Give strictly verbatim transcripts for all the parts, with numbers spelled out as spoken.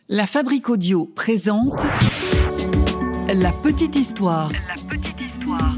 La Fabrique Audio présente La Petite Histoire. La Petite Histoire.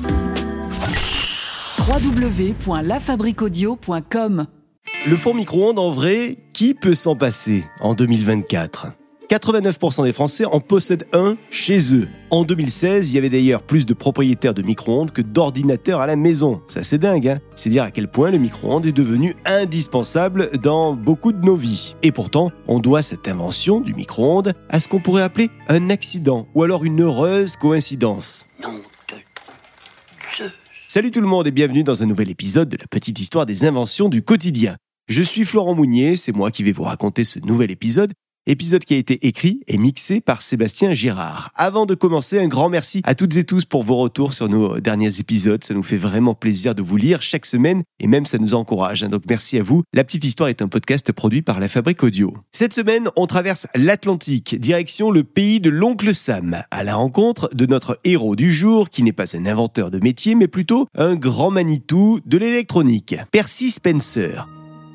w w w point la fabrique audio point com. Le four micro-ondes, en vrai, qui peut s'en passer en deux mille vingt-quatre ? quatre-vingt-neuf pour cent des Français en possèdent un chez eux. En deux mille seize, il y avait d'ailleurs plus de propriétaires de micro-ondes que d'ordinateurs à la maison. C'est assez dingue, hein ? C'est dire à quel point le micro-ondes est devenu indispensable dans beaucoup de nos vies. Et pourtant, on doit cette invention du micro-ondes à ce qu'on pourrait appeler un accident ou alors une heureuse coïncidence. Nom de Zeus. Salut tout le monde et bienvenue dans un nouvel épisode de la petite histoire des inventions du quotidien. Je suis Florent Mounier, c'est moi qui vais vous raconter ce nouvel épisode. Épisode qui a été écrit et mixé par Sébastien Girard. Avant de commencer, un grand merci à toutes et tous pour vos retours sur nos derniers épisodes. Ça nous fait vraiment plaisir de vous lire chaque semaine et même ça nous encourage. Donc merci à vous. La Petite Histoire est un podcast produit par La Fabrique Audio. Cette semaine, on traverse l'Atlantique, direction le pays de l'oncle Sam, à la rencontre de notre héros du jour qui n'est pas un inventeur de métier mais plutôt un grand Manitou de l'électronique, Percy Spencer.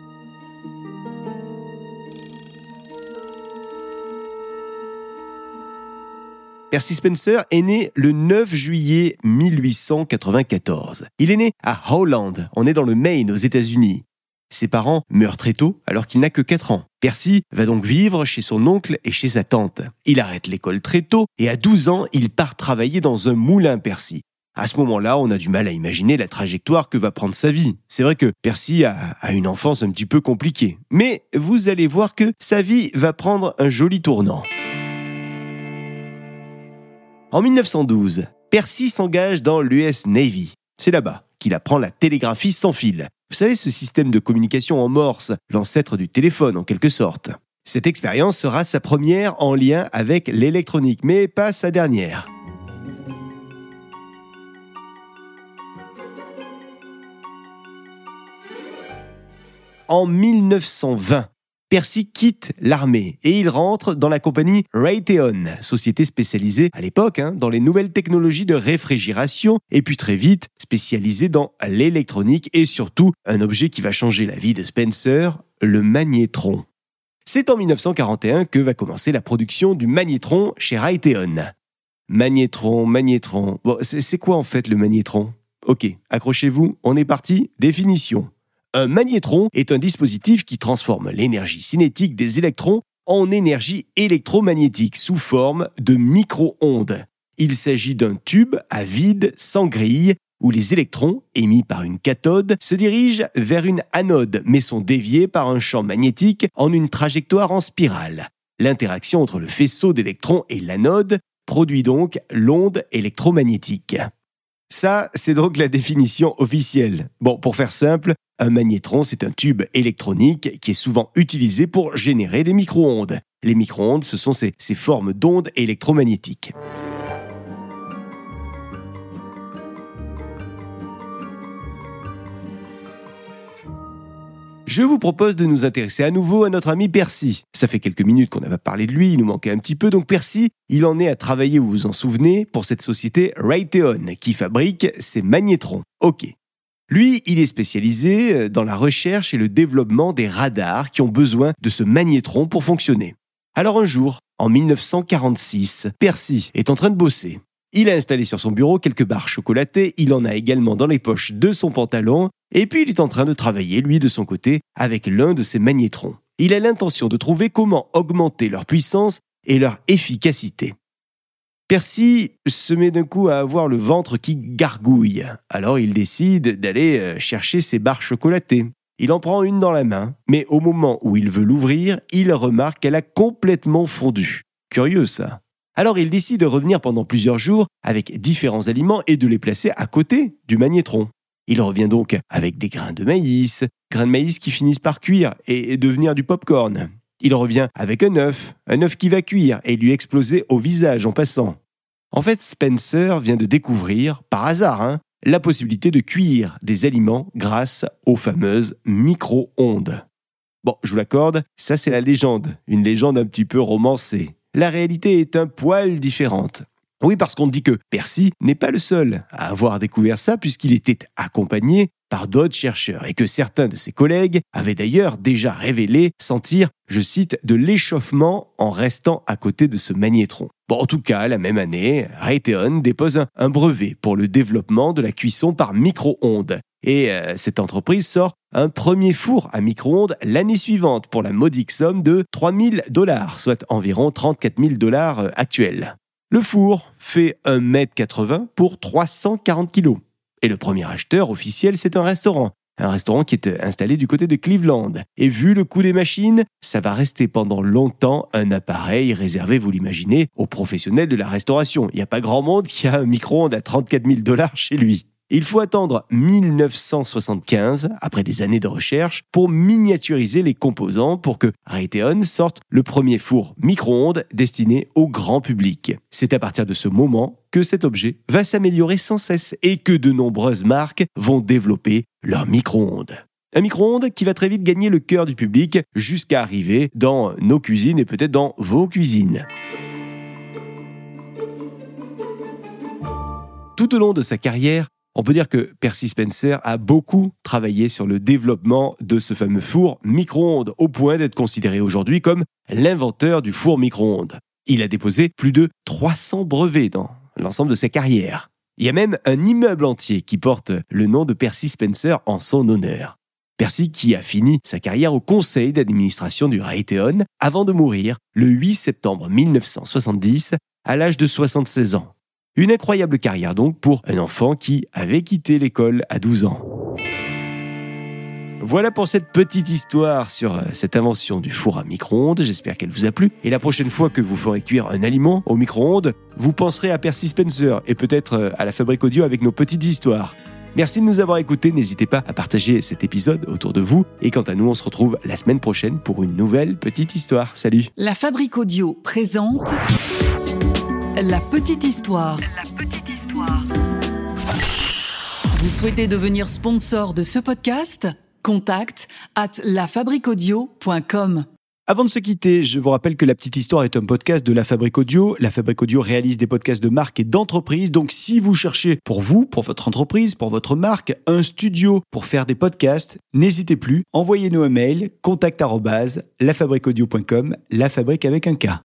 Percy Spencer est né le neuf juillet mille huit cent quatre-vingt-quatorze. Il est né à Howland, on est dans le Maine aux États-Unis. Ses parents meurent très tôt alors qu'il n'a que quatre ans. Percy va donc vivre chez son oncle et chez sa tante. Il arrête l'école très tôt et à douze ans, il part travailler dans un moulin Percy. À ce moment-là, on a du mal à imaginer la trajectoire que va prendre sa vie. C'est vrai que Percy a, a une enfance un petit peu compliquée. Mais vous allez voir que sa vie va prendre un joli tournant. En mille neuf cent douze, Percy s'engage dans l'U S Navy. C'est là-bas qu'il apprend la télégraphie sans fil. Vous savez, ce système de communication en morse, l'ancêtre du téléphone en quelque sorte. Cette expérience sera sa première en lien avec l'électronique, mais pas sa dernière. En mille neuf cent vingt, Percy quitte l'armée et il rentre dans la compagnie Raytheon, société spécialisée à l'époque hein, dans les nouvelles technologies de réfrigération et puis très vite spécialisée dans l'électronique et surtout un objet qui va changer la vie de Spencer, le magnétron. C'est en mille neuf cent quarante et un que va commencer la production du magnétron chez Raytheon. Magnétron, magnétron. Bon, c'est, c'est quoi en fait le magnétron ? Ok, accrochez-vous, on est parti, définition. Un magnétron est un dispositif qui transforme l'énergie cinétique des électrons en énergie électromagnétique sous forme de micro-ondes. Il s'agit d'un tube à vide sans grille où les électrons, émis par une cathode, se dirigent vers une anode mais sont déviés par un champ magnétique en une trajectoire en spirale. L'interaction entre le faisceau d'électrons et l'anode produit donc l'onde électromagnétique. Ça, c'est donc la définition officielle. Bon, pour faire simple, un magnétron, c'est un tube électronique qui est souvent utilisé pour générer des micro-ondes. Les micro-ondes, ce sont ces, ces formes d'ondes électromagnétiques. Je vous propose de nous intéresser à nouveau à notre ami Percy. Ça fait quelques minutes qu'on n'a pas parlé de lui, il nous manquait un petit peu. Donc Percy, il en est à travailler, vous vous en souvenez, pour cette société Raytheon qui fabrique ces magnétrons. Ok. Lui, il est spécialisé dans la recherche et le développement des radars qui ont besoin de ce magnétron pour fonctionner. Alors un jour, en mille neuf cent quarante-six, Percy est en train de bosser. Il a installé sur son bureau quelques barres chocolatées, il en a également dans les poches de son pantalon, et puis il est en train de travailler, lui, de son côté, avec l'un de ces magnétrons. Il a l'intention de trouver comment augmenter leur puissance et leur efficacité. Percy se met d'un coup à avoir le ventre qui gargouille. Alors il décide d'aller chercher ses barres chocolatées. Il en prend une dans la main, mais au moment où il veut l'ouvrir, il remarque qu'elle a complètement fondu. Curieux ça. Alors il décide de revenir pendant plusieurs jours avec différents aliments et de les placer à côté du magnétron. Il revient donc avec des grains de maïs, grains de maïs qui finissent par cuire et devenir du pop-corn. Il revient avec un œuf, un œuf qui va cuire et lui exploser au visage en passant. En fait, Spencer vient de découvrir, par hasard, hein, la possibilité de cuire des aliments grâce aux fameuses micro-ondes. Bon, je vous l'accorde, ça c'est la légende, une légende un petit peu romancée. La réalité est un poil différente. Oui, parce qu'on dit que Percy n'est pas le seul à avoir découvert ça puisqu'il était accompagné par d'autres chercheurs et que certains de ses collègues avaient d'ailleurs déjà révélé sentir, je cite, de l'échauffement en restant à côté de ce magnétron. Bon, en tout cas, la même année, Raytheon dépose un, un brevet pour le développement de la cuisson par micro-ondes. Et euh, cette entreprise sort un premier four à micro-ondes l'année suivante pour la modique somme de trois mille dollars, soit environ trente-quatre mille dollars actuels. Le four fait un mètre quatre-vingts pour trois cent quarante kilos. Et le premier acheteur officiel, c'est un restaurant. Un restaurant qui est installé du côté de Cleveland. Et vu le coût des machines, ça va rester pendant longtemps un appareil réservé, vous l'imaginez, aux professionnels de la restauration. Il n'y a pas grand monde qui a un micro-ondes à trente-quatre mille dollars chez lui. Il faut attendre mille neuf cent soixante-quinze, après des années de recherche, pour miniaturiser les composants pour que Raytheon sorte le premier four micro-ondes destiné au grand public. C'est à partir de ce moment que cet objet va s'améliorer sans cesse et que de nombreuses marques vont développer leur micro-ondes. Un micro-ondes qui va très vite gagner le cœur du public jusqu'à arriver dans nos cuisines et peut-être dans vos cuisines. Tout au long de sa carrière, on peut dire que Percy Spencer a beaucoup travaillé sur le développement de ce fameux four micro-ondes, au point d'être considéré aujourd'hui comme l'inventeur du four micro-ondes. Il a déposé plus de trois cents brevets dans l'ensemble de sa carrière. Il y a même un immeuble entier qui porte le nom de Percy Spencer en son honneur. Percy qui a fini sa carrière au conseil d'administration du Raytheon avant de mourir le huit septembre mille neuf cent soixante-dix à l'âge de soixante-seize ans. Une incroyable carrière donc pour un enfant qui avait quitté l'école à douze ans. Voilà pour cette petite histoire sur cette invention du four à micro-ondes. J'espère qu'elle vous a plu. Et la prochaine fois que vous ferez cuire un aliment au micro-ondes, vous penserez à Percy Spencer et peut-être à la Fabrique Audio avec nos petites histoires. Merci de nous avoir écoutés. N'hésitez pas à partager cet épisode autour de vous. Et quant à nous, on se retrouve la semaine prochaine pour une nouvelle petite histoire. Salut. La Fabrique Audio présente La petite histoire. La petite histoire. Vous souhaitez devenir sponsor de ce podcast ? Contact at lafabriqueaudio point com. Avant de se quitter, je vous rappelle que La Petite Histoire est un podcast de La Fabrique Audio. La Fabrique Audio réalise des podcasts de marque et d'entreprise. Donc, si vous cherchez pour vous, pour votre entreprise, pour votre marque, un studio pour faire des podcasts, n'hésitez plus. Envoyez-nous un mail, contact arobase lafabriqueaudio point com, la fabrique avec un K.